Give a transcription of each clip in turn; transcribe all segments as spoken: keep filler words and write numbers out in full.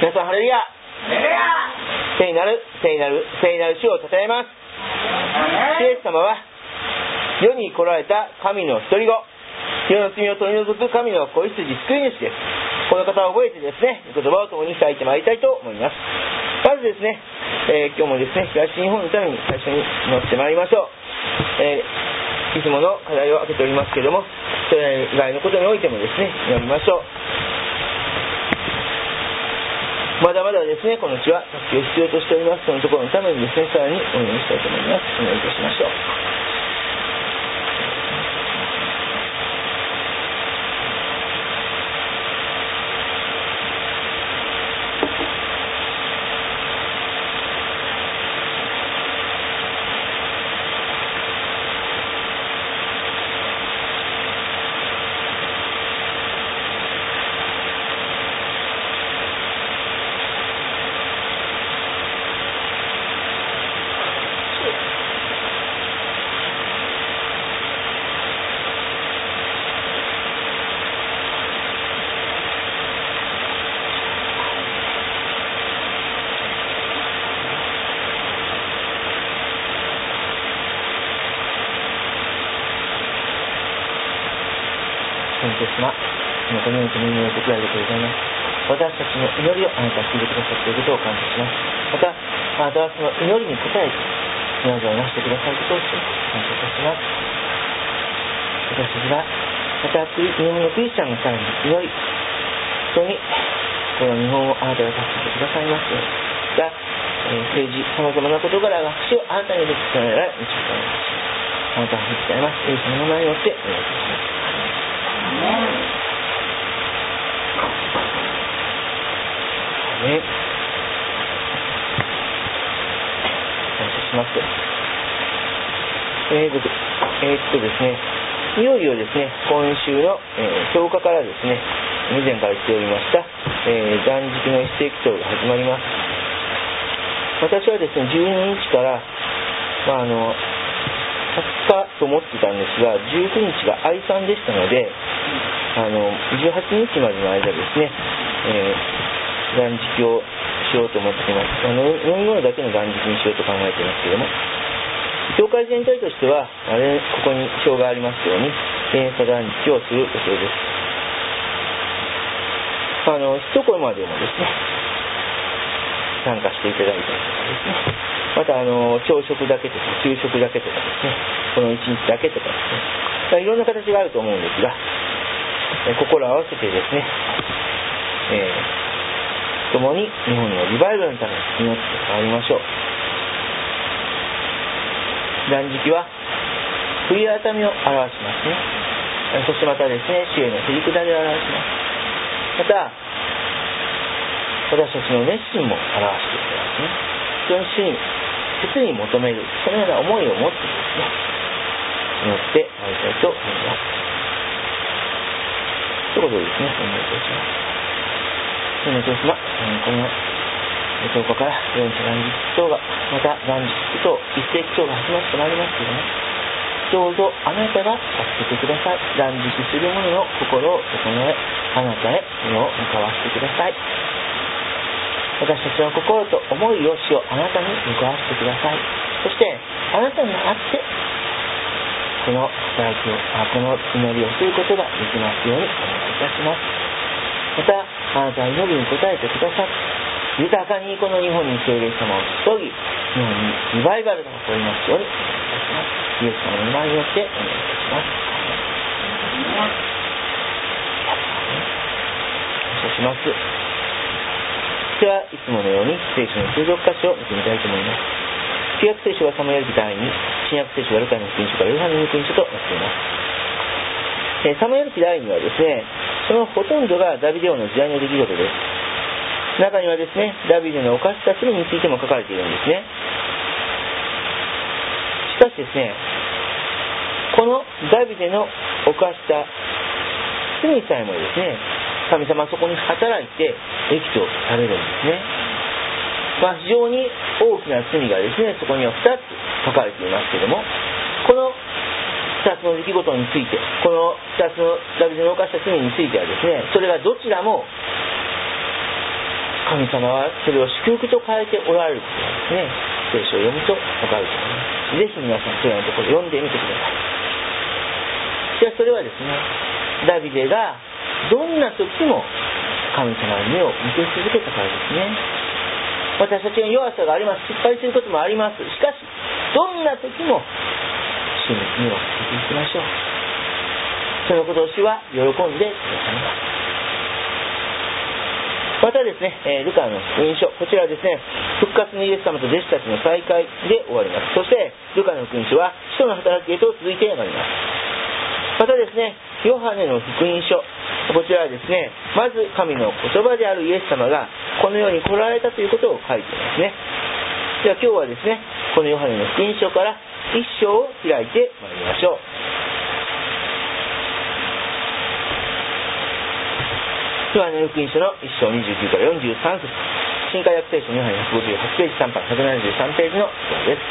皆さんハレルヤ、聖なる聖なる聖なる主を称えます。イエス様は世に来られた神の独り子、世の罪を取り除く神の子羊救い主です。この方を覚えてですね、御言葉を共に開いてまいりたいと思います。まずですね、えー、今日もですね、東日本のために最初に祈ってまいりましょう。えー、いつもの課題を開けておりますけれども、それ以外のことにおいてもですね、祈りましょう。まだまだですね、この地は助けを必要としております。そのところのためにですね、さらにお祈りしたいと思います。お祈りいたしましょう。様、このように共に祈ってくださりありがとうございます。私たちの祈りをあなたは聞いてくださっていることを感謝します。また、あなたはその祈りに応えて、皆をなしてくださることを感謝いたします。私たちが、また日本のクリスチャンのさらに祈り、本当にこの日本をあなたが助けてくださいますように。また、えー、政治、さまざまな事柄が主をあなたによって伝えられ、導かれます。あなたは伝えます。イエスの名前によってお願いいたします。ね、感謝します。えーと、えー、っとですね、いよいよですね、今週の、えー、とおかからですね、以前から言っておりました、えー、断食の一世紀長が始まります。私はですね、じゅうににちから、まあ、あの、はつかと思ってたんですが、じゅうくにちが愛さんでしたので、あの、じゅうはちにちまでの間ですね、えー、断食をしようと思っています。あの飲み物だけの断食にしようと考えていますけれども、教会全体としてはあれここに表がありますように連鎖断食をする予定です。あの一コマでもですね参加していただいたりとかですね、またあの朝食だけとか昼食だけとかですね、このいちにちだけとかですね、いろんな形があると思うんですが、心を合わせてですね、えー、共に日本のリバイバルのために祈って変わりましょう。断食は悔い改めを表しますね。そしてまたですね、主へのへりくだりを表します。また私たちの熱心も表してくれますね。非常に主に切に求めるそのような思いを持ってですね、祈ってまいりたいと思います。ということでですね、お願いいたします。天のお父様、このとおかからよん者断食長がまた断食と一世紀長が始まってまいりますけれども、どうぞあなたが助けてください。断食する者の心を整え、あなたへ目を向かわせてください。私たちの心と思いを主をあなたに向かわせてください。そしてあなたにあってこの働きをあこの祈りをすることができますようにお願いいたします。またあなたは祈りに応えてくださって、豊かにこの日本に聖霊様を注ぎ、日本にリバイバルが起こりますようにお願いいたします。イエス様の名前によってお願いいたします。感謝します。では、いつものように聖書の通読箇所を見てみたいと思います。旧約聖書はサムエル記第に、新約聖書はルカの福音書からヨハネの福音書となっています。えー、サムエル記第にはですね、そのほとんどがダビデ王の時代の出来事です。中にはですね、ダビデの犯した罪についても書かれているんですね。しかしですね、このダビデの犯した罪さえもですね、神様はそこに働いて益とされるんですね。まあ非常に大きな罪がですね、そこにはふたつ書かれていますけれども、このふたつの出来事について、このふたつのダビデの犯した罪についてはですね、それがどちらも神様はそれを祝福と変えておられることなんですね。聖書を読むと分かると思います。ぜひ皆さんそれらのところ読んでみてください。しかしそれはですね、ダビデがどんな時も神様に目を向け続けたからですね。私たちの弱さがあります。失敗することもあります。しかしどんな時も主に目を向けていきましょう。そのことを主は喜んでくださいます。またですね、ルカの福音書、こちらはですね、復活のイエス様と弟子たちの再会で終わります。そしてルカの福音書は使徒の働きへと続いてまいります。またですね、ヨハネの福音書、こちらはですね、まず神の言葉であるイエス様がこの世に来られたということを書いていますね。では今日はですね、このヨハネの福音書から一章を開いてまいりましょう。ヨハネの福音書のいっ章にじゅうきゅうからよんじゅうさん節、新海約聖書のヨハネひゃくごじゅうはちページさん版ひゃくななじゅうさんページのところです。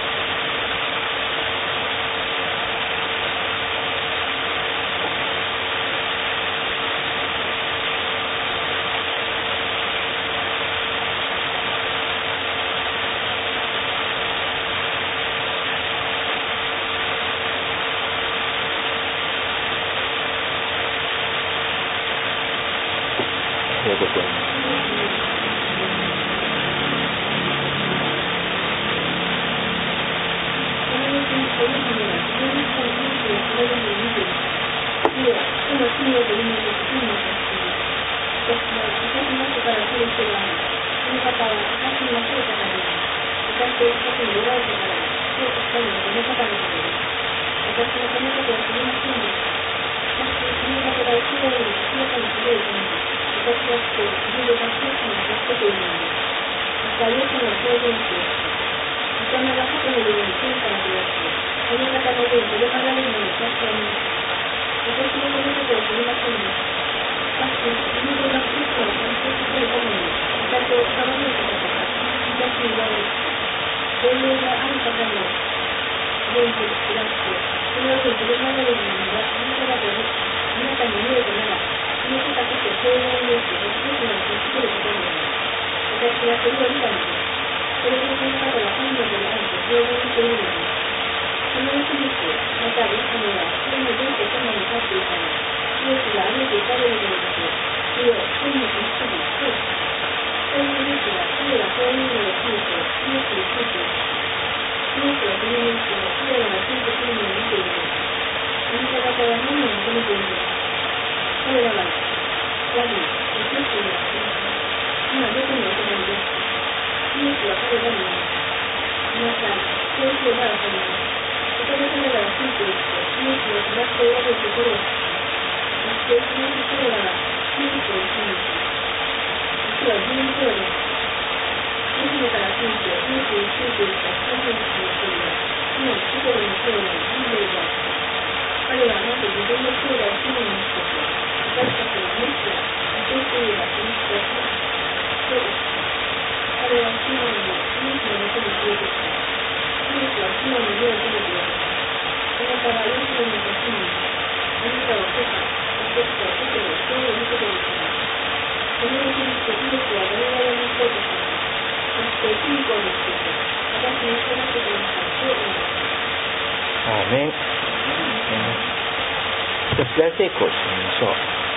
大成功してみましょう。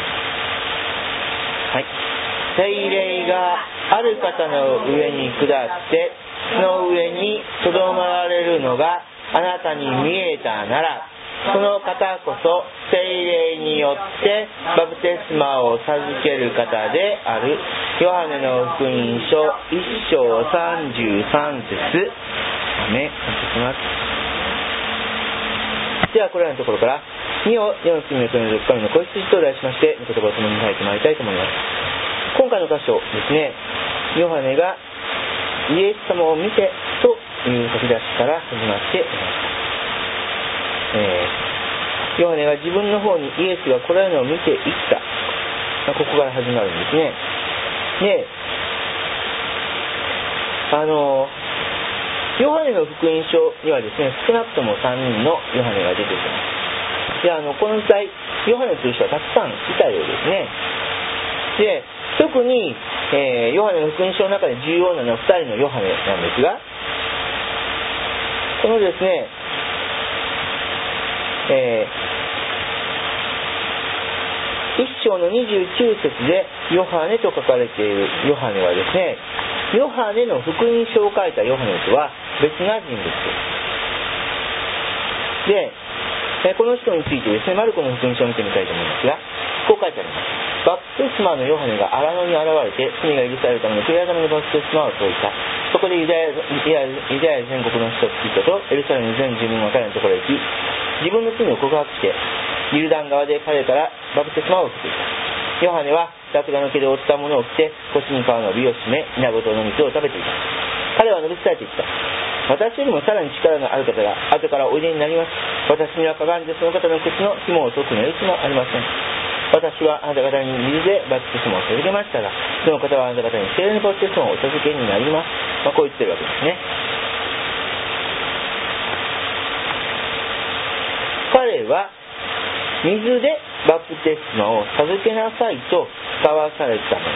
はい。聖霊がある方の上に下ってその上にとどまられるのがあなたに見えたなら、その方こそ聖霊によってバプテスマを授ける方である。ヨハネの福音書いっ章さんじゅうさん節。アメン。感謝します。ではこれらのところからにをよん罪の国の神の子羊と題しまして、御言葉を共に書いてまいりたいと思います。今回の箇所ですね、ヨハネがイエス様を見てという書き出しから始まっています。えー、ヨハネが自分の方にイエスが来られるのを見ていった、まあ、ここから始まるんですね。で、あのヨハネの福音書にはですね、少なくともさんにんのヨハネが出てきます。で、あのこの時代ヨハネという人はたくさんいたようですね。で、特に、 えー、ヨハネの福音書の中で重要なのはふたりのヨハネなんですが、このですね、えー、一章のにじゅうきゅう節でヨハネと書かれているヨハネはですね、ヨハネの福音書を書いたヨハネとは別な人物です。で、この人についてですね、マルコの福音書を見てみたいと思いますが、こう書いてあります。バプテスマのヨハネが荒野に現れて罪が許されるための悔い改めのバプテスマを説いた。そこでユダヤ、ユダヤ全国の人々とエルサレムの全住民が彼のところへ行き、自分の罪を告白してユルダン川で彼からバプテスマを受けていた。ヨハネはラクダの毛で覆ったものを着て腰に皮の帯を締め稲ごとの水を食べていた。彼は述べ伝えていった。私よりもさらに力のある方が後からおいでになります。私にはかがんでその方の靴の紐を解くの余地もありません。私はあなた方に水でバプテスマを授けましたが、その方はあなた方に聖霊のバプテスマをお授けになります。まあ、こう言ってるわけですね。彼は水でバプテスマを授けなさいと使わされたのです。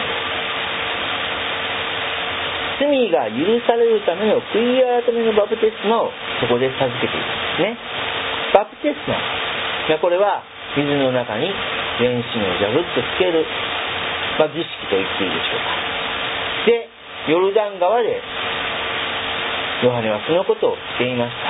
罪が許されるための悔い改めのバプテスマをそこで授けているんですね。バプテスマ、これは水の中に全身をジャブッとつける、まあ、儀式と言っていいでしょうか。で、ヨルダン川でヨハネはそのことをしていました。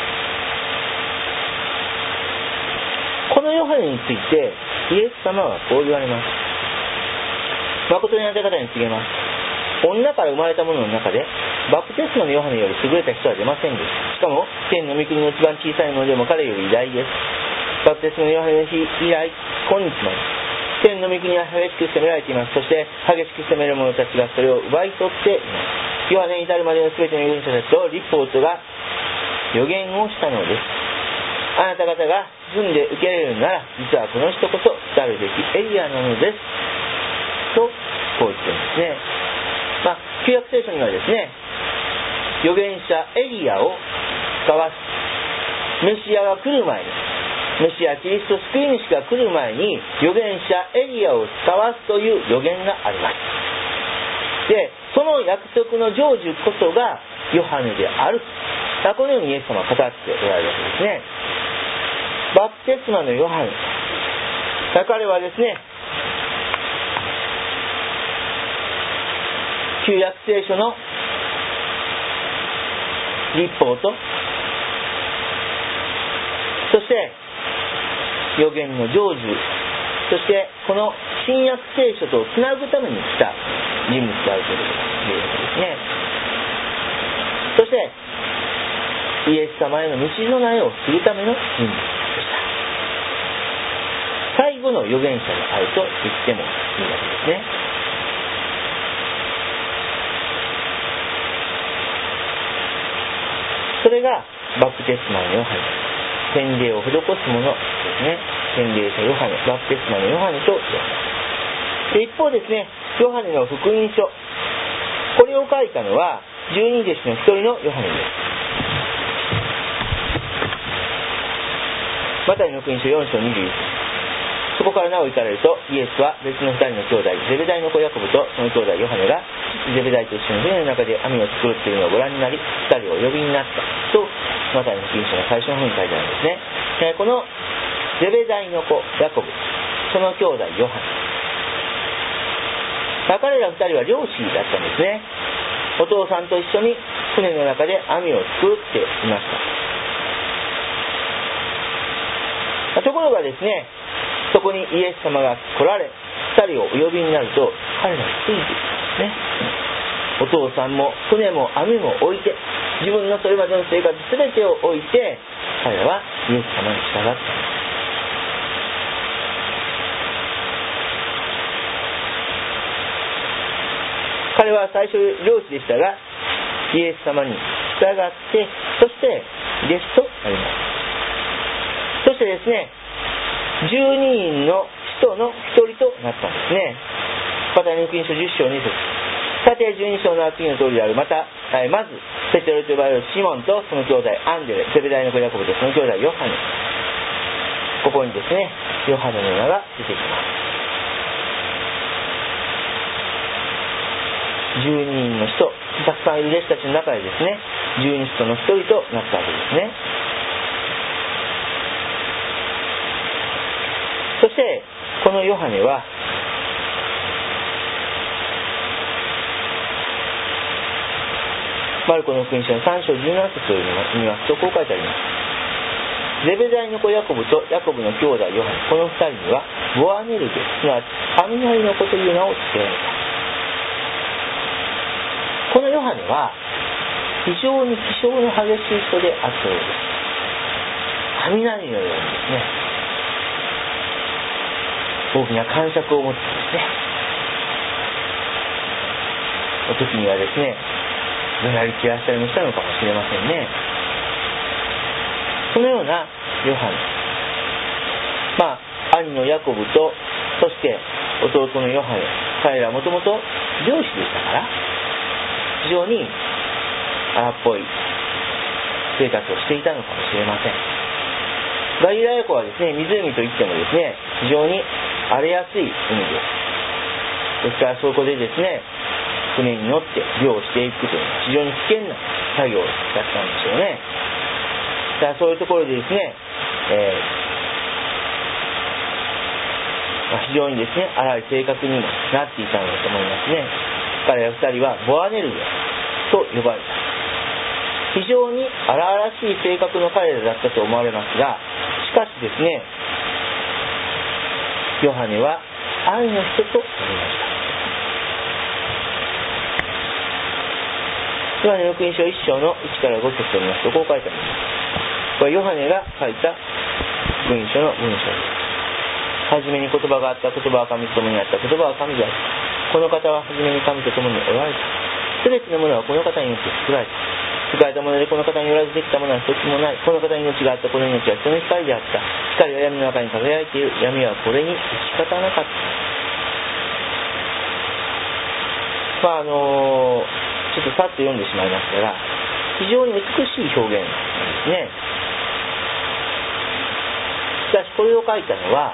このヨハネについてイエス様はこう言われます。誠にあなた方に告げます。女から生まれた者の中でバプテスマのヨハネより優れた人は出ませんでした。しかも天の御国の一番小さいものでも彼より偉大です。バプテスマのヨハネの日以来今日まで天の御国は激しく責められています。そして激しく責める者たちがそれを奪い取っています。ヨハネに至るまでの全ての預言者たちと律法とが予言をしたのです。あなた方が進んで受け入れるなら実はこの人こそ来るべきエリアなのですとこう言っていますね。まあ、旧約聖書にはですね、預言者エリアを使わす、メシアが来る前に、メシアキリスト救い主が来る前に預言者エリアを使わすという預言があります。で、その約束の成就こそがヨハネである、このようにイエス様は語っておられるわけですね。バプテスマのヨハネ、彼はですね、旧約聖書の律法と、そして預言の成就、そしてこの新約聖書とつなぐために来た人物であるということですね。そしてイエス様への道の苗をするための人物でした。最後の預言者であると言ってもいいわけですね。それがバプテスマのヨハネ、洗礼を施すものですね。洗礼者ヨハネ、バプテスマのヨハネと言われます。で、一方ですね、ヨハネの福音書、これを書いたのは十二弟子の一人のヨハネです。マタイの福音書よん章にじゅういち節。そこからなお行かれると、イエスは別の二人の兄弟、ゼベダイの子ヤコブとその兄弟ヨハネがゼベダイと一緒に船の中で網を作っているのをご覧になり、二人をお呼びになったとマタイの福音書の最初の方に書いてあるんですね。えー、このゼベダイの子ヤコブ、その兄弟ヨハネ、彼ら二人は漁師だったんですね。お父さんと一緒に船の中で網を作っていました。ところがですね、そこにイエス様が来られ、二人をお呼びになると、彼らがついていくんですね。お父さんも船も網も置いて、自分のそれまでの生活全てを置いて、彼らはイエス様に従ったんです。彼は最初漁師でしたが、イエス様に従って、そして弟子となります。そしてですね、十二人の使徒の一人となったんですね。マタイの福音書じゅっ章に節。さて十二章の次の通りである。また、まずペテロと呼ばれるシモンとその兄弟アンデレ、ゼベダイの子ヤコブとその兄弟ヨハネ。ここにですね、ヨハネの名が出てきます。 じゅうににんの人、たくさんいる弟子たちの中でですね、十二使徒の一人となったわけですね。そしてこのヨハネはマルコの福音書のさん章じゅうなな節を読みますとこう書いてあります。ゼベダイの子ヤコブとヤコブの兄弟ヨハネ、この二人にはボアネルゲ、すなわち雷の子という名を付けられた。このヨハネは非常に気性の激しい人であったようです。雷のようにですね、大きな感触を持ってですね、お時にはですね、怒鳴り散らしたりもしたのかもしれませんね。そのようなヨハネ、まあ兄のヤコブとそして弟のヨハネ、彼らはもともと漁師でしたから非常に荒っぽい生活をしていたのかもしれません。ガリラヤ湖はですね、湖といってもですね、非常に荒れやすい海です。ですからそこでですね、船に乗って漁をしていくというのは非常に危険な作業だったんでしょうね。だからそういうところでですね、えーまあ、非常にですね荒い性格にもなっていたのだと思いますね。彼ら二人はボアネルゲと呼ばれた。非常に荒々しい性格の彼らだったと思われますが、しかしですね、ヨハネは愛の人となりました。ヨハネの福音書いっ章のいちからご節を読みますとこう書いてあります。これはヨハネが書いた福音書の文章です。はじめに言葉があった、言葉は神と共にあった、言葉は神であった。この方ははじめに神と共におられた。すべてのものはこの方によって作られた。作られたものでこの方によらずできたものは一つもない。この方に命があった。この命は人の光であった。光は闇の中に輝いている。闇はこれに打ち勝たなかった。まああのーちょっとさっと読んでしまいましたが、非常に美しい表現なんですね。しかしこれを書いたのは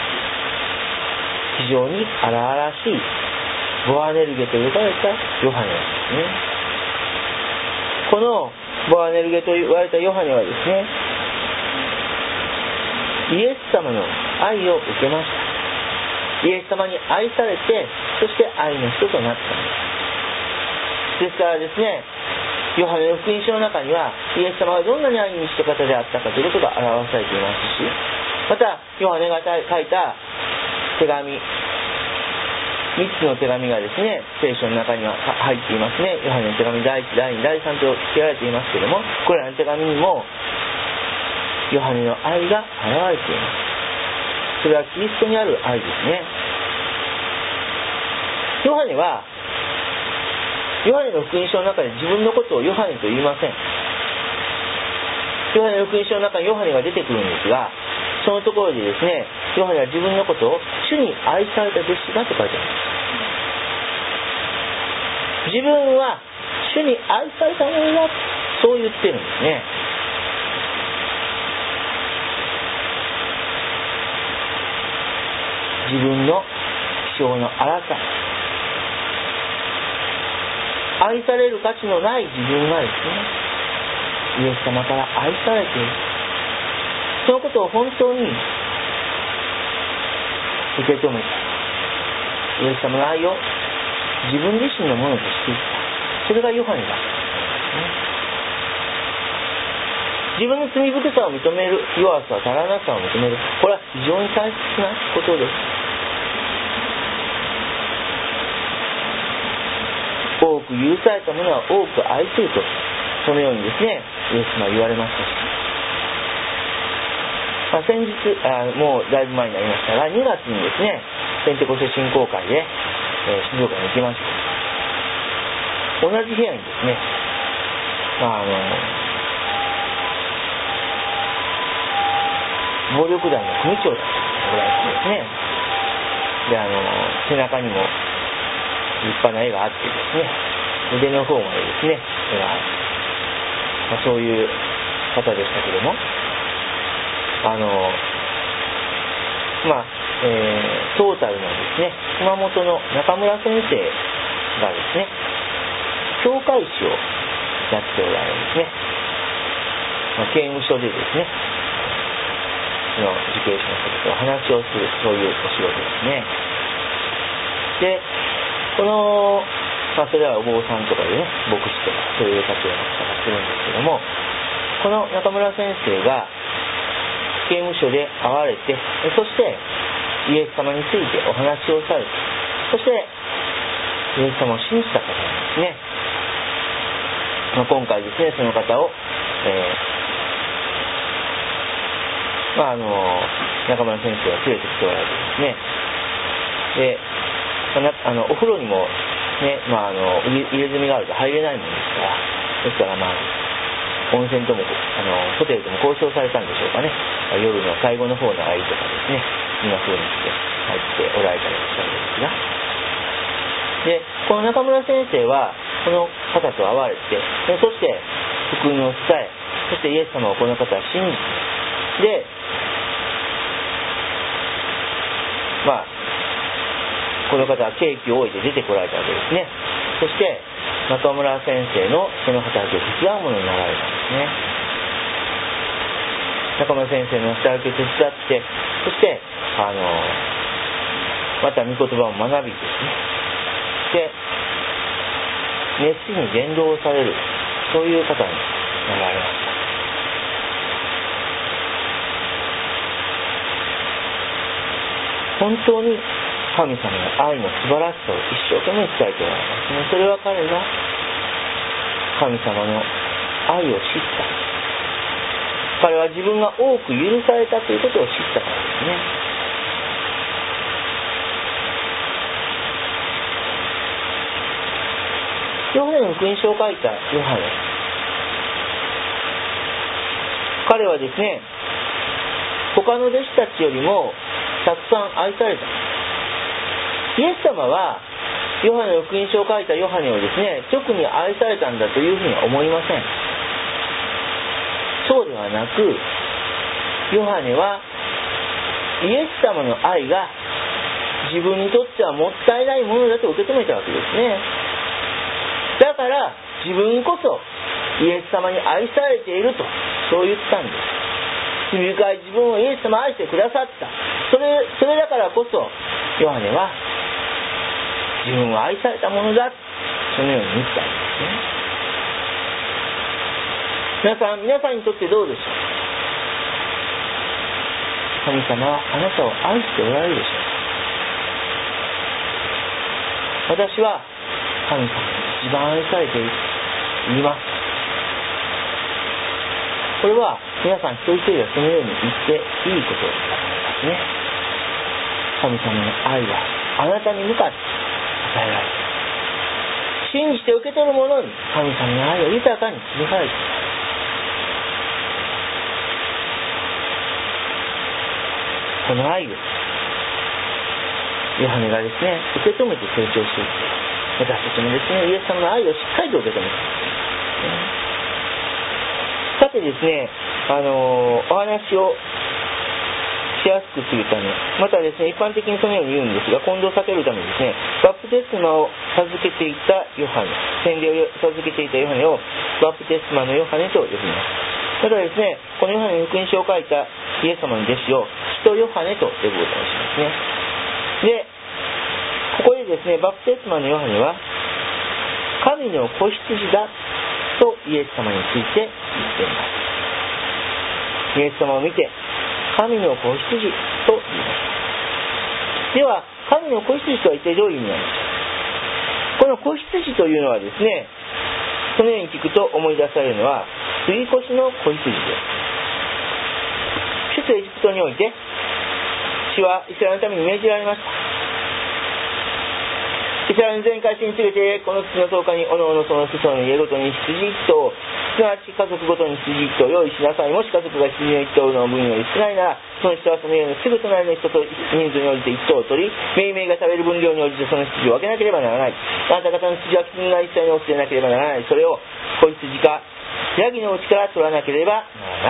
非常に荒々しいボアネルゲと呼ばれたヨハネなんですね。このボアネルゲと言われたヨハネはですね、イエス様の愛を受けました。イエス様に愛されて、そして愛の人となったんです。ですからですね、ヨハネの福音書の中にはイエス様がどんなに愛に満ちた方であったかということが表されていますし、またヨハネが書いた手紙みっつの手紙がですね、聖書の中には入っていますね。ヨハネの手紙だいいち、だいに、だいさんと付けられていますけれども、これらの手紙にもヨハネの愛が表れています。それはキリストにある愛ですね。ヨハネはヨハネの福音書の中で自分のことをヨハネと言いません。ヨハネの福音書の中にヨハネが出てくるんですが、そのところでですね、ヨハネは自分のことを主に愛された弟子だと書いてあります。自分は主に愛されたものだ、そう言ってるんですね。自分の気性の荒さ、愛される価値のない自分がですね、イエス様から愛されている、そのことを本当に受け止めた、イエス様の愛を自分自身のものとしていった、それがヨハネだったんですね。自分の罪深さを認める、弱さ、足らなさを認める、これは非常に大切なことです。多く許されたものは多く愛すると、そのようにですね、イエス様は言われましたし、まあ、先日あもうだいぶ前になりましたが、にがつにですね、ペンテコステ振興会で、えー、静岡に行きました。同じ部屋にですね、まああの暴力団の組長だった方がいてですね、であの背中にも立派な絵があってですね、腕の方までですね、絵がある、まあ、そういう方でしたけども、あのまあ、えー、トータルのですね、熊本の中村先生がですね、 教会士をやっておられるんですね。まあ、刑務所でですね、その受刑者の方とお話をする、そういうお仕事ですね。で、この、まあ、それはお坊さんとかでね、牧師とかそういう立場の方がするんですけども、この中村先生が刑務所で会われて、そしてイエス様についてお話をされて、そしてイエス様を信じた方なんですね。まあ、今回ですね、その方を、えーまあ、あの中村先生が連れてきておられてですね、で、まあ、あのお風呂にもね、まあ、あの入れ墨があると入れないものですから、ですからまあ温泉ともあのホテルとも交渉されたんでしょうかね。夜の最後の方の間とかですね、そんな風にして入っておられたりしたんですが、でこの中村先生はこの方と会われて、そして福音を伝え、そしてイエス様をこの方は信じて、でまあこの方は刑期を終えて出てこられたわけですね。そして中村先生のその働きを手伝うものになられたんですね。中村先生の働きを手伝って、そしてあのまた御言葉を学びですね、で熱心に伝道をされる、そういう方になられました。本当に神様の愛の素晴らしさを一生懸命伝えておられますね。それは彼が神様の愛を知った、彼は自分が多く許されたということを知ったからですね。ヨハネの福音書を書いたヨハネ、彼はですね、他の弟子たちよりもたくさん愛された。イエス様はヨハネの福音書を書いたヨハネをですね、直に愛されたんだというふうには思いません。そうではなく、ヨハネはイエス様の愛が自分にとってはもったいないものだと受け止めたわけですね。だから自分こそイエス様に愛されていると、そう言ったんです。罪深い自分をイエス様愛してくださった。それ、それだからこそヨハネは自分は愛されたものだ、そのように言ったんですね。皆さん、皆さんにとってどうでしょう。神様はあなたを愛しておられるでしょう。私は神様に一番愛されていると言います。これは皆さん一人一人がそのように言っていいことだと思いますね。神様の愛があなたに向かって与えられている。信じて受け取る者に神様の愛を豊かに示されている。この愛をヨハネがですね、受け止めて成長していって、私たちもですね、イエス様の愛をしっかりと受け止めていく。さてですね、あのー、お話をしやすくするため、またですね、一般的にそのように言うんですが、混同を避けるためにですね、バプテスマを授けていたヨハネ、洗礼を授けていたヨハネをバプテスマのヨハネと呼びます。またですね、このヨハネの福音書を書いたイエス様の弟子を使徒ヨハネと呼ぶことにしますね。で、ここでですね、バプテスマのヨハネは神の子羊だとイエス様について言っています。イエス様を見て神の子羊と言います。では神の子羊とは一体どういう意味なのか。この子羊というのはですね、そのように聞くと思い出されるのは杉越の子羊です。出エジプトにおいて主はイスラエルのために命じられました。イスラエルの全会衆に告げて、この月のとおかにおのおのその子孫の家ごとに羊一頭、すなわち家族ごとに羊一頭用意しなさい。もし家族が羊の一頭の分より少ないなら、その人はその家のすぐ隣の人と人数に応じて一頭を取り、めいめいが食べる分量に応じてその羊を分けなければならない。あなた方の羊は絆が一切のオスでなければならない。それを子羊かヤギのうちから取らなければならない。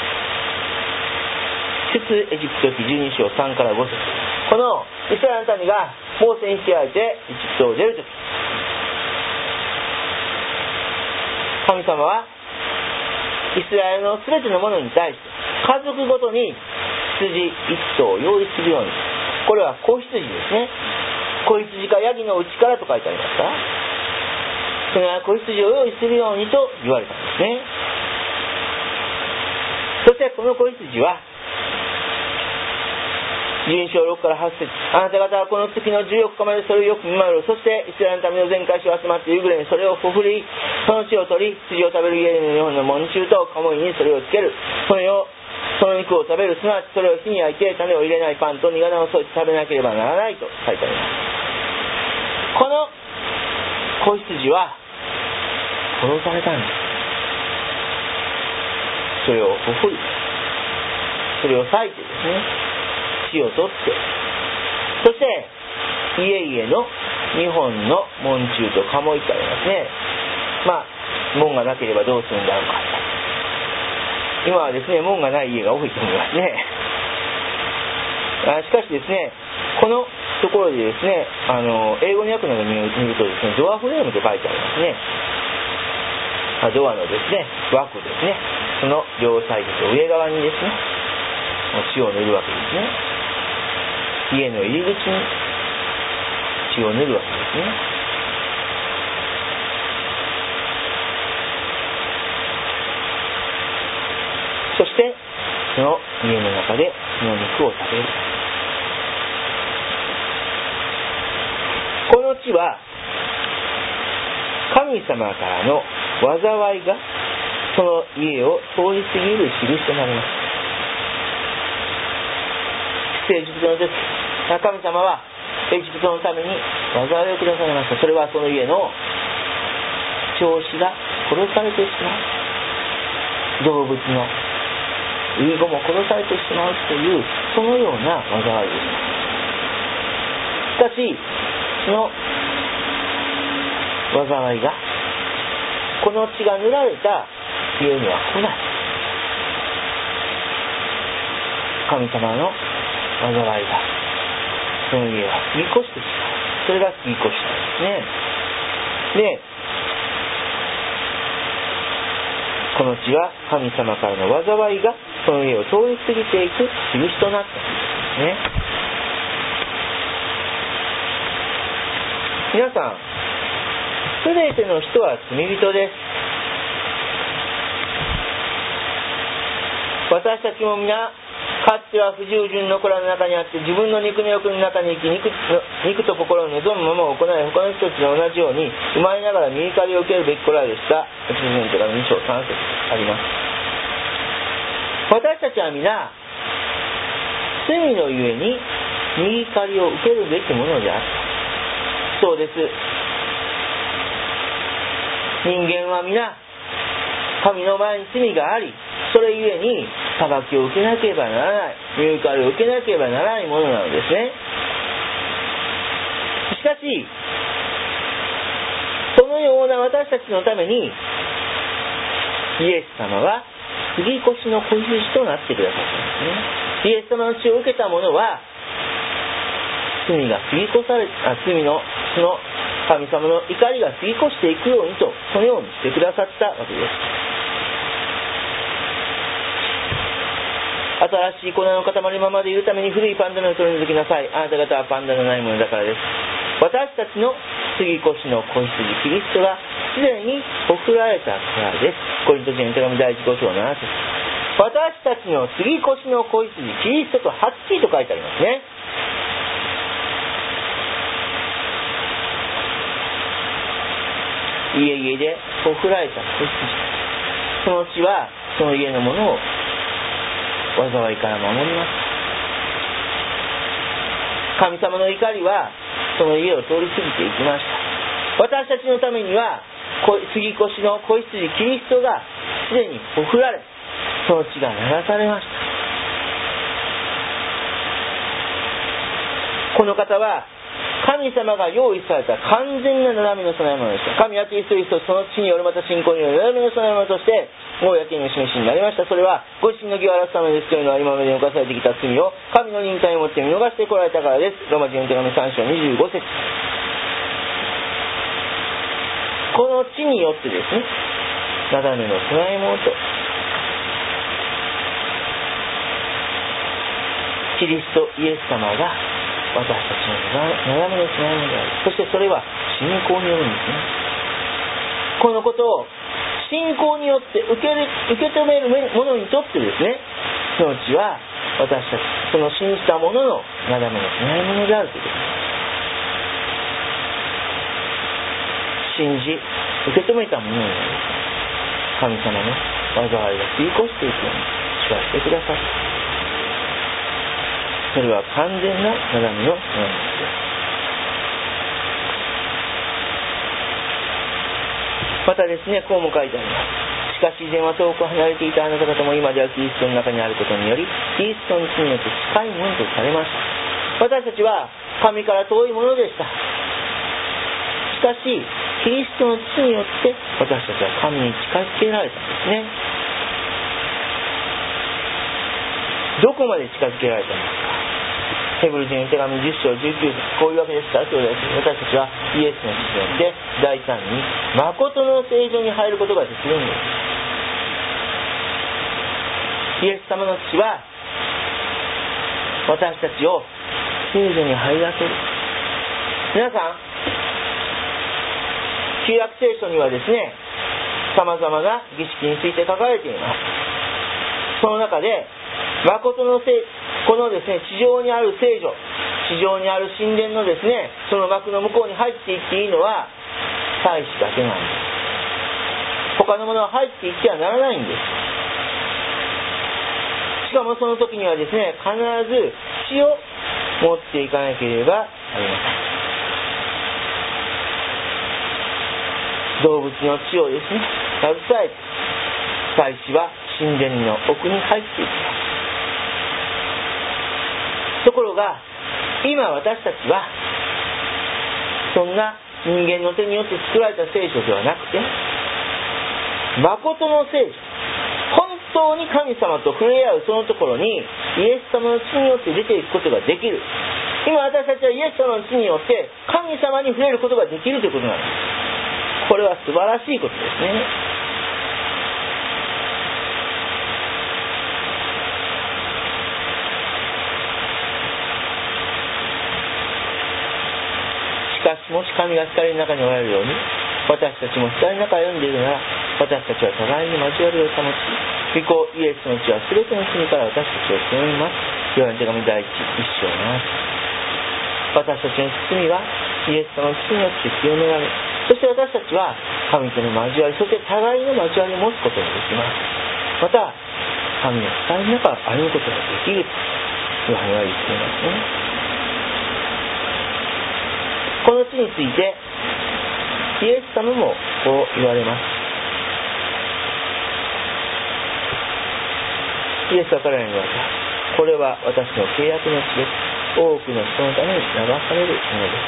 出エジプト記じゅうに章さんからご節。このイスラエルの民がモーセにしてやれてエジプトを出るとき、 神様はイスラエルのすべてのものに対して家族ごとに羊一頭を用意するように。これは子羊ですね。子羊かヤギの内からと書いてありますから、それは子羊を用意するようにと言われたんですね。そしてこの子羊はじゅうに章ろくからはち節、あなた方はこの月のじゅうよっかまでそれをよく見守る。そしてイスラエルの民の全会衆集まって夕暮れにそれをほふり、その血を取り、羊を食べる家の日本の門中とカモイにそれをつける。そのよその肉を食べる。すなわちそれを火に焼いて種を入れないパンと苦菜を添えて食べなければならないと書いてあります。この子羊は殺されたんです。それをほふり、それを裂いてですね、血を取って、そして家々のにほんの門中とカモイってありますね。まあ門がなければどうするんだろうか。今はですね、門がない家が多いと思いますね。あしかしですね、このところでですね、あの英語の訳などを見るとですね、ドアフレームと書いてありますね。ドアのですね、枠ですね、その両サイドと上側にですね、血を塗るわけですね。家の入り口に血を塗るわけですね。そしてその家の中でその肉を食べる。この血は神様からの災いがその家を通り過ぎる印となります。出エジプトの時、神様はエジプトのために災いをくださいました。それはその家の長子が殺されてしまう、動物の遺語も殺されてしまうというそのような災いです。しかしその災いがこの血が塗られた家には来ない。神様の災いがその家は過ぎ越してしまう。それが過ぎ越したんですね。で、この血は神様からの災いがその家を通り過ぎていく印となったんですね。皆さん、すべての人は罪人です。私たちも皆かつては不従順の子らの中にあって、自分の肉の欲の中に生き、 肉, 肉と心を望むままを行い、他の人たちと同じように生まれながら身怒りを受けるべき子らでした。エペソビトの手紙に章さん節あります。私たちは皆罪のゆえに身怒りを受けるべきものであった。そうです。人間は皆神の前に罪があり、それゆえに裁きを受けなければならない、身怒りを受けなければならないものなのですね。しかしそのような私たちのためにイエス様は杉越の子羊となってくださったんですね。イエス様の血を受けた者は罪が過ぎ越されあ罪のその神様の怒りが過ぎ越していくようにと、そのようにしてくださったわけです。新しい粉の塊のままでいるために古いパンダの取り除きなさい。あなた方はパンダのないものだからです。私たちの杉越の子羊キリストがすでに送られたからです。コリント人の手紙だいいちご章なな節。私たちの杉越の子羊キリストとはっきりと書いてありますね。家々で送られた子羊、その血はその家のものを災いから守ります。神様の怒りはその家を通り過ぎていきました。私たちのためには杉越の子羊キリストがすでに送られ、その血が流されました。この方は神様が用意された完全ななだめの供え物でした。神はキリストイエスとその血によるまた信仰によるななだめの供え物として公にお示しになりました。それはご自身の義を表すためですというのは、今までに犯されてきた罪を神の忍耐をもって見逃してこられたからです。ローマ人の手紙さん章にじゅうご節。この血によってですね、 なだめの供え物とキリストイエス様が私たちのなだめの供え物である。そしてそれは信仰によるんですね。このことを信仰によって受ける、受け止める者にとってですね、命は私たちその信じた者のなだめの供え物であるということです。信じ受け止めた者に神様の災いが吸い越していくように知らせてください。それは完全ななだめの供え物です。またですね、こうも書いてあります。しかし以前は遠く離れていたあなた方も今ではキリストの中にあることによりキリストの地によって近いものとされました。私たちは神から遠いものでした。しかしキリストの地によって私たちは神に近づけられたんですね。どこまで近づけられたんですか。ヘブル人の手紙じゅっ章じゅうきゅう節、こういうわけですから、そうです。私たちはイエスの血によって大胆に誠の聖所に入ることができるんです。イエス様の血は私たちを聖女に入らせる。皆さん、旧約聖書にはですね、様々な儀式について書かれています。その中で誠の聖このですね、地上にある聖女、地上にある神殿のですね、その幕の向こうに入っていっていいのは祭司だけなんです。他のものは入っていってはならないんです。しかもその時にはですね、必ず血を持っていかなければありません。動物の血をですね、携えて祭司は神殿の奥に入っていきます。ところが今私たちはそんな人間の手によって作られた聖書ではなくて、誠の聖書、本当に神様と触れ合うそのところにイエス様の血によって出ていくことができる。今私たちはイエス様の血によって神様に触れることができるということなんです。これは素晴らしいことですね。しかしもし神が光の中におられるように私たちも光の中を読んでいるなら、私たちは互いに交わりを保ち、御子イエスの血は全ての罪から私たちを清めます。ヨハネの手紙第一章なな節。私たちの罪はイエス様の血によって清められ、そして私たちは神との交わり、そして互いの交わりを持つことができます。また神の光の中を歩むことができるとヨハネは言っていますね。この地についてイエス様もこう言われます。イエスは彼らに言われた。これは私の契約の地です。多くの人のために流されるものです。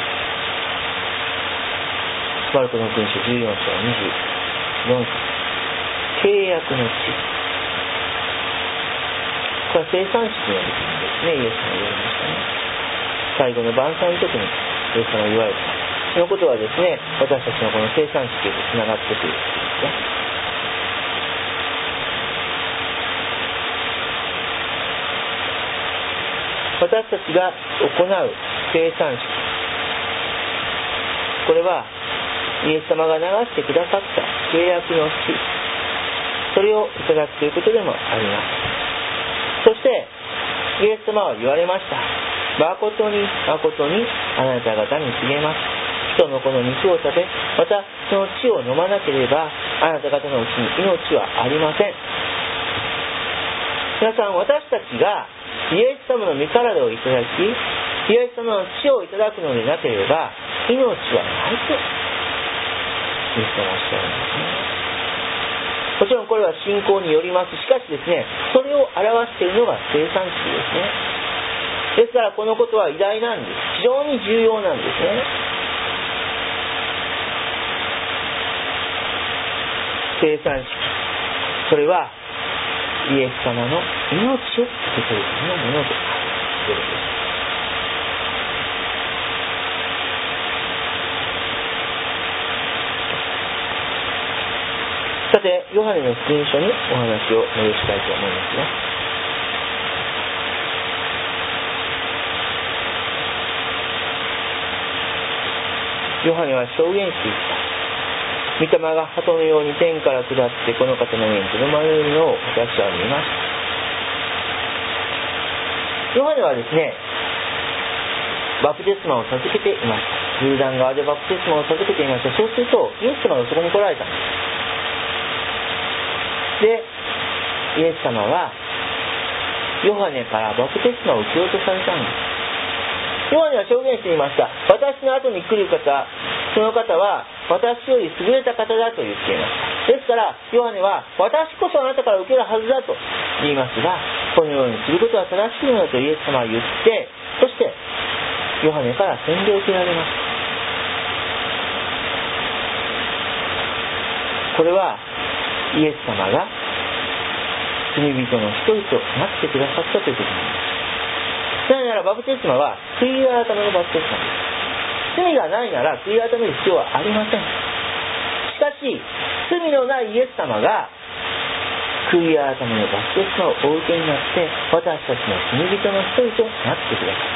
マルコの福音書じゅうよん章にじゅうよん節、契約の地、これは生産地のですね、イエスが言われましたね。最後の晩餐の時にイエス様が言われた。そのことはですね、私たちのこの生産式とつながってくるんですね。私たちが行う生産式、これはイエス様が流してくださった契約の地、それをいただくということでもあります。そしてイエス様は言われました。誠に誠にあなた方に告げます。人の子の肉を食べ、またその血を飲まなければあなた方のうちに命はありません。皆さん、私たちがイエス様の御体をいただき、イエス様の血をいただくのでなければ命はないとイエス様はおっしゃるんですね。もちろんこれは信仰によります。しかしですね、それを表しているのが生産式ですね。ですからこのことは偉大なんです。非常に重要なんですね。生産式、それはイエス様の命を受け取るためのものであるということです。 さて、ヨハネの福音書にお話を戻したいと思いますね。ヨハネは証言していった。御霊が鳩のように天から下ってこの方の上にとどまるのを私は見ました。ヨハネはですね、バプテスマを授けていました。ヨルダン川でバプテスマを授けていました。そうするとイエス様がそこに来られたんです。で、イエス様はヨハネからバプテスマを受けようとされたんです。ヨハネは証言していました。私の後に来る方、その方は私より優れた方だと言っていました。ですからヨハネは私こそあなたから受けるはずだと言いますが、このようにすることは正しいのだとイエス様は言って、そしてヨハネから洗礼を受けられました。これはイエス様が罪人の一人となってくださったということなんです。なぜならバプテスマは悔い改めのバプテスマです。罪がないなら悔い改める必要はありません。しかし罪のないイエス様が悔い改めのバプテスマをお受けになって私たちの罪人の一人となってくださった。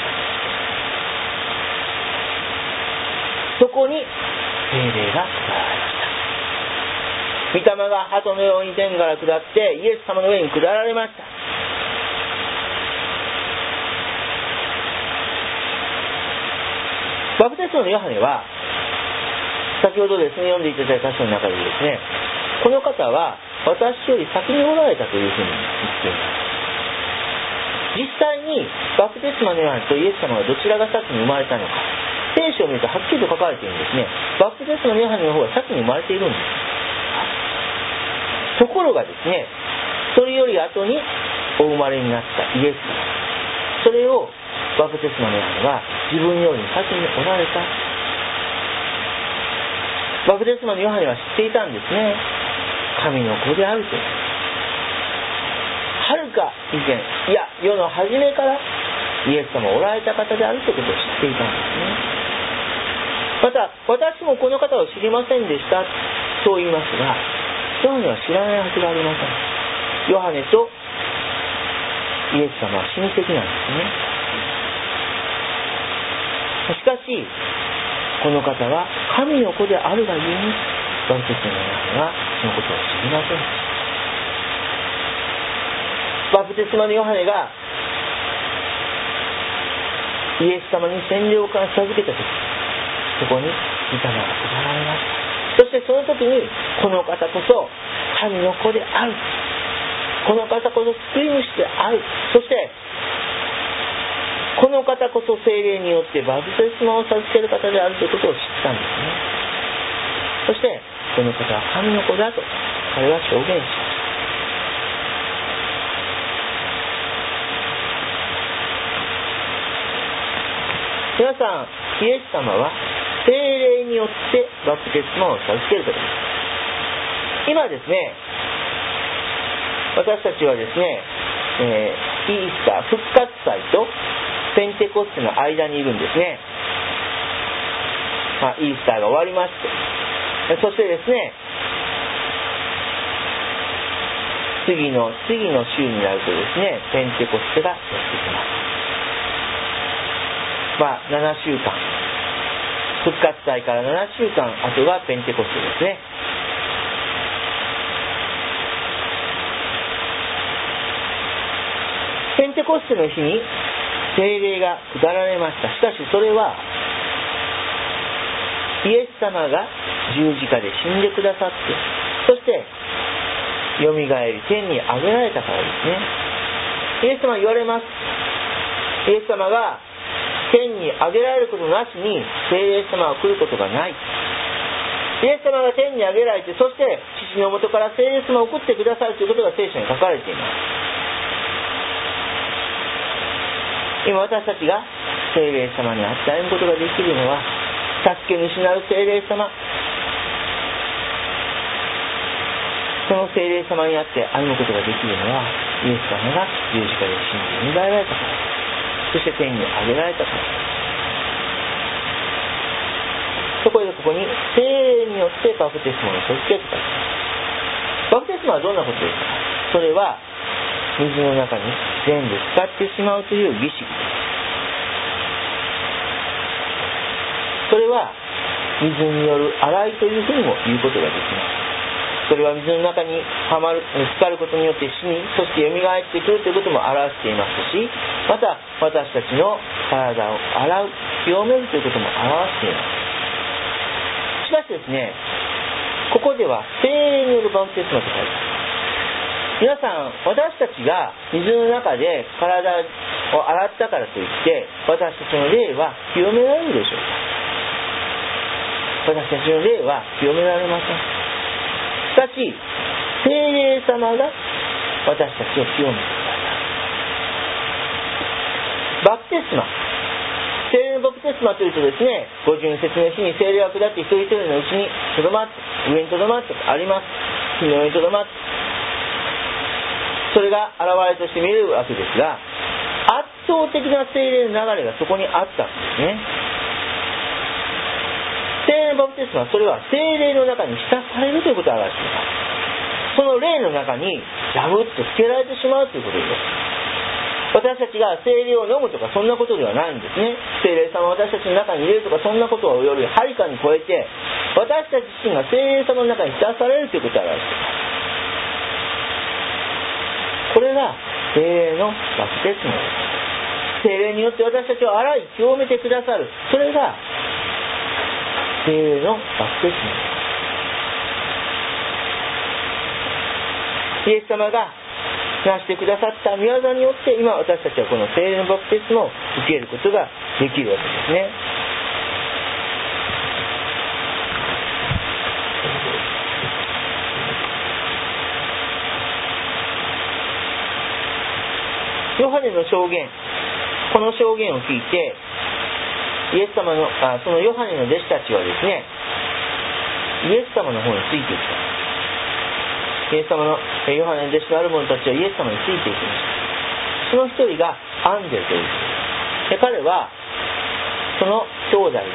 そこに聖霊が下られました。御霊が鳩のように天から下ってイエス様の上に下られました。バプテスマのヨハネは先ほどですね読んでいただいた箇所の中でですね、この方は私より先におられたというふうに言っています。実際にバプテスマのヨハネとイエス様がどちらが先に生まれたのか、聖書を見るとはっきりと書かれているんですね。バプテスマのヨハネの方が先に生まれているんです。ところがですね、それより後にお生まれになったイエス様、それをバプテスマのヨハネは自分より先におられた。バプテスマのヨハネは知っていたんですね。神の子であると。はるか以前、いや世の初めからイエス様おられた方であるということを知っていたんですね。また私もこの方を知りませんでしたと言いますが、ヨハネは知らないはずがありません。ヨハネとイエス様は親戚なんですね。しかしこの方は神の子であるがゆえにバプテスマのヨハネはそのことを知りませんでした。バプテスマのヨハネがイエス様に洗礼を授けたとき、そこに御霊が下られました。そしてその時にこの方こそ神の子である、この方こそ救い主である、そしてこの方こそ聖霊によってバプテスマを授ける方であるということを知ったんですね。そしてこの方は神の子だと彼は証言しました。皆さん、イエス様は聖霊によってバプテスマを授ける方です。今ですね、私たちはですね、えー、イースター復活祭とペンテコステの間にいるんですね。まあ、イースターが終わりまして、そしてですね、次の次の週になるとですね、ペンテコステがやってきます。まあ、ななしゅうかん、復活祭からななしゅうかん後がペンテコステですね。ペンテコステの日に聖霊が下られました。しかしそれはイエス様が十字架で死んでくださって、そしてよみがえり天に上げられたからですね。イエス様は言われます。イエス様が天に上げられることなしに聖霊様は来ることがない。イエス様が天に上げられて、そして父の元から聖霊様を送ってくださるということが聖書に書かれています。今私たちが聖霊様に会って歩むことができるのは、助け主なる聖霊様、その聖霊様に会って歩むことができるのは、イエス様が十字架で死んでよみがえられたから、そして天に上げられたから。そこでここに聖霊によってバプテスマを授けるからです。 バプテスマはどんなことですか？それは水の中に全部浸かってしまうという儀式です。それは水による洗いというふうにも言うことができます。それは水の中にはまる、浸かることによって死に、そして蘇ってくるということも表していますし、また私たちの体を洗う、清めるということも表しています。しかしですね、ここでは聖霊によるバプテスマと書いてあります。皆さん、私たちが水の中で体を洗ったからといって私たちの霊は清められるでしょうか？私たちの霊は清められません。しかし聖霊様が私たちを清めてください。バプテスマ、聖霊のバプテスマというとですね、ご順説の日に聖霊が下って一人一人のうちにとどまって、上にとどまってあります。火の上にとどまって、それが現れとして見えるわけですが、圧倒的な聖霊の流れがそこにあったんですね。聖霊のバプテスマは、それは聖霊の中に浸されるということを表しています。その霊の中にザブッとつけられてしまうということです。私たちが聖霊を飲むとかそんなことではないんですね。聖霊様を私たちの中に入れるとかそんなことをよりはるかに超えて、私たち自身が聖霊様の中に浸されるということを表しています。これが聖霊のバプテスマです。聖霊によって私たちを洗い清めてくださる、それが聖霊のバプテスマです。イエス様がなしてくださった御業によって今私たちはこの聖霊のバプテスマを受けることができるわけですね。ヨハネの証言、この証言を聞いてイエス様のあそのヨハネの弟子たちはですね、イエス様の方についていった。イエス様のヨハネの弟子のある者たちはイエス様についていきました。その一人がアンデルという人で、彼はその兄弟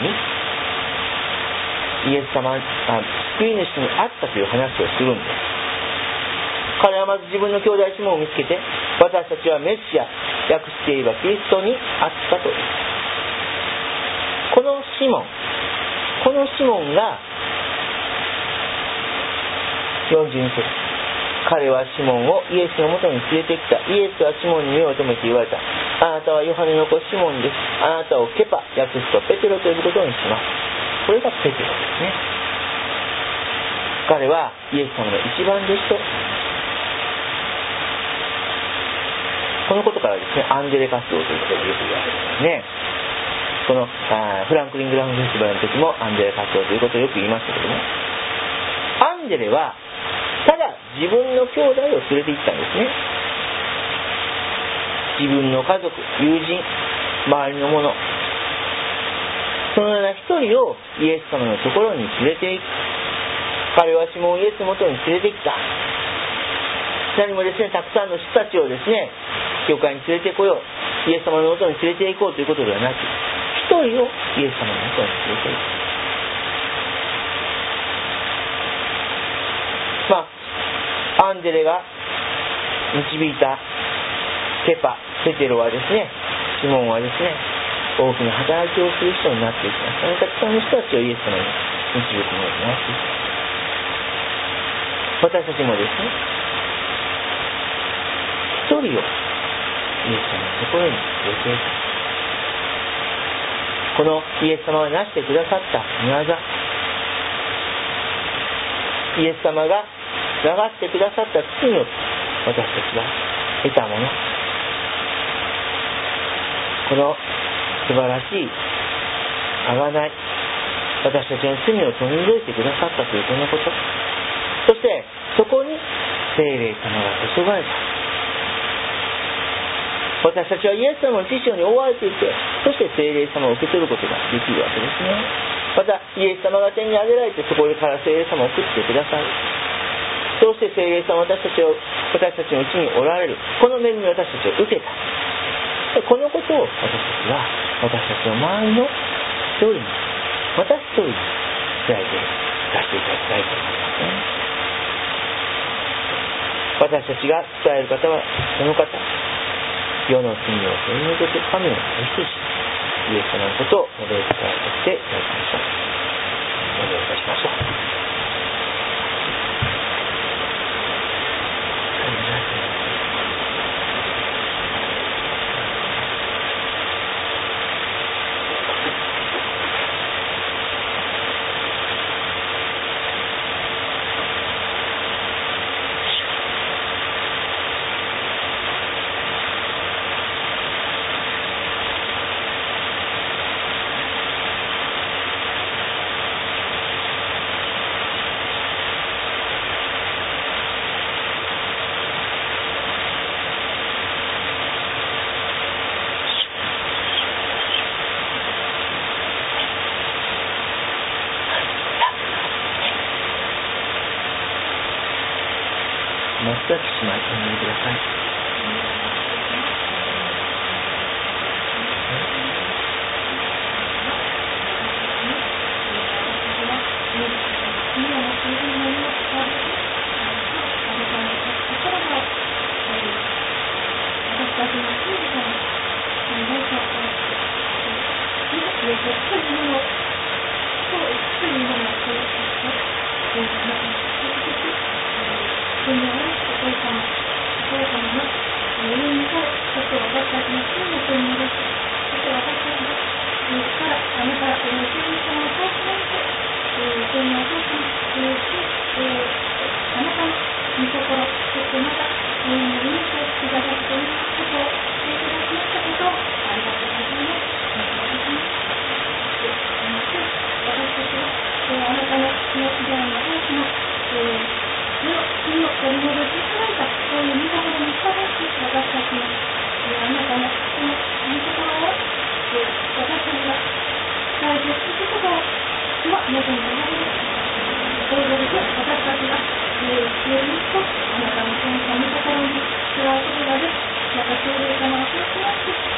にイエス様あ救い主に会ったという話をするんです。彼はまず自分の兄弟シモンを見つけて、私たちはメシア、訳して言えばキリストに会ったと言う。このシモン、このシモンがよんじゅうに節、彼はシモンをイエスのもとに連れてきた。イエスはシモンに目を留めて言われた。あなたはヨハネの子シモンです。あなたをケパ、訳すとペテロと呼ぶことにします。これがペテロですね。彼はイエス様の一番弟子と、このことからですね、アンデレ活動ということでよく言われていますね。このあフランクリングラムフェスティバルの時もアンデレ活動ということをよく言いましたけども、アンデレはただ自分の兄弟を連れて行ったんですね。自分の家族、友人、周りの者、そのような一人をイエス様のところに連れて行く。彼はシモンをイエスのもとに連れてきた。何もですね、たくさんの人たちをですね、教会に連れてこよう、イエス様のもとに連れて行こうということではなく、一人をイエス様のもとに連れて行く。まあ、アンデレが導いたケパ、ペテロはですね、シモンはですね、大きな働きをする人になっていきました。たくさんの人たちをイエス様に導くものになっていきました。私たちもですね、一人をイエス様のところに連れて行く。このイエス様がなしてくださった御業、イエス様が流してくださった罪を私たちが得たもの、この素晴らしい贖い、私たちの罪を取り除いてくださったというこのこと、そしてそこに聖霊様が注がれた。私たちはイエス様の知性に覆われていて、そして聖霊様を受け取ることができるわけですね。またイエス様が天に上げられて、そこから聖霊様を送ってくださる。そうして聖霊様は私たちを私たちのうちにおられる。この恵みを私たちは受けた。このことを私たちは私たちの周りの一人に、また一人に伝えて出していただきたいと思いますね。 私たちが伝える方はその方、世の罪を取り除く神の子羊、イエス様のことを述べ伝えさせていただきました。お願いいたしましょう。松崎姉妹、お願いください。私たちが、えー、あなたのその御心を、えー、あなたのその御心に従うことができ、また、聖霊様を通しまして、